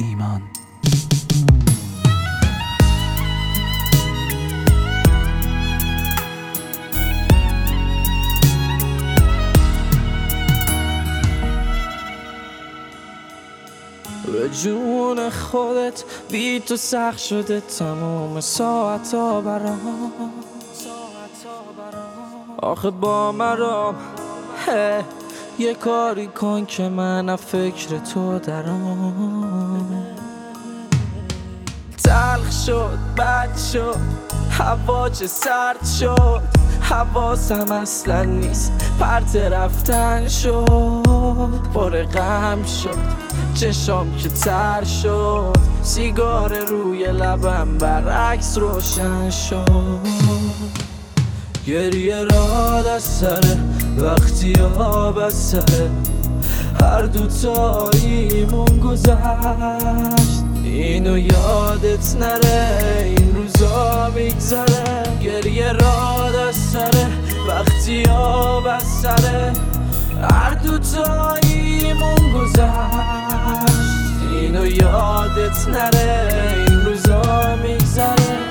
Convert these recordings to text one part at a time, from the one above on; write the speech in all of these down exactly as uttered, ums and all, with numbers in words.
ایمان. به جون خودت بی تو سخت شده تمام ساعت ها برام. آخه با مرام یه کاری کن که من از فکر تو درام. تلخ شد بد شد هوا چه سرد شد، حواسم اصلا نیست پرت رفتن شد. پر غم شد چشام که تر شد، سیگار روی لبم برعکس روشن شد. گریه راد از سره وقتی آب از سره هر دوتاییمون گذشت. اینو یادت نره این روزا میگذره. گریه راد از سره وقتی آب از سره هر دوتاییمون گذشت. اینو یادت نره این روزا میگذره.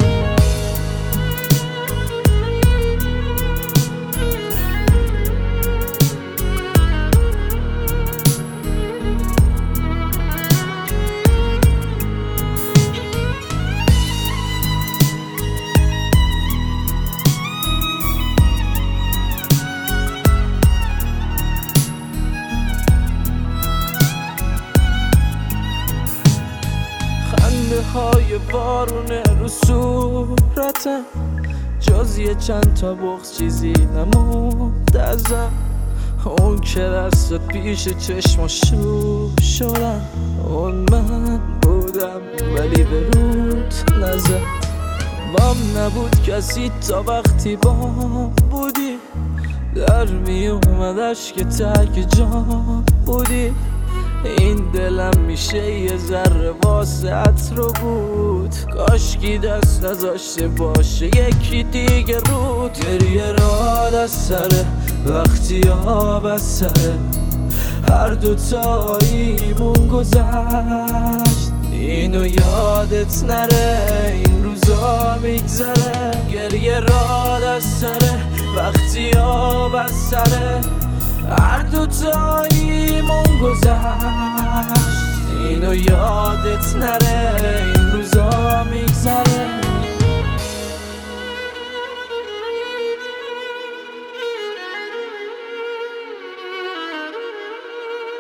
های بارونه رو صورتم، جز یه چند تا بغض چیزی نمود ازم. اون که دست پیش چشم شروع شدم اون من بودم ولی به روت نزد. بام نبود کسی تا وقتی بام بودی، در می اومدش که تک جام بودی. این دلم میشه یه ذره واسط رو بود، کاشکی دست نذاشته باشه یکی دیگه رود. گریه راد از سره وقتی آب از سره هر دوتاییمون گذشت. اینو یادت نره این روزا میگذره. گریه راد از سره وقتی آب از سره هر دوتاییمون گذشت. اینو یادت نره این روزا میگذره.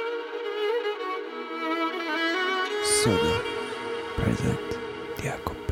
Soda present Diaco.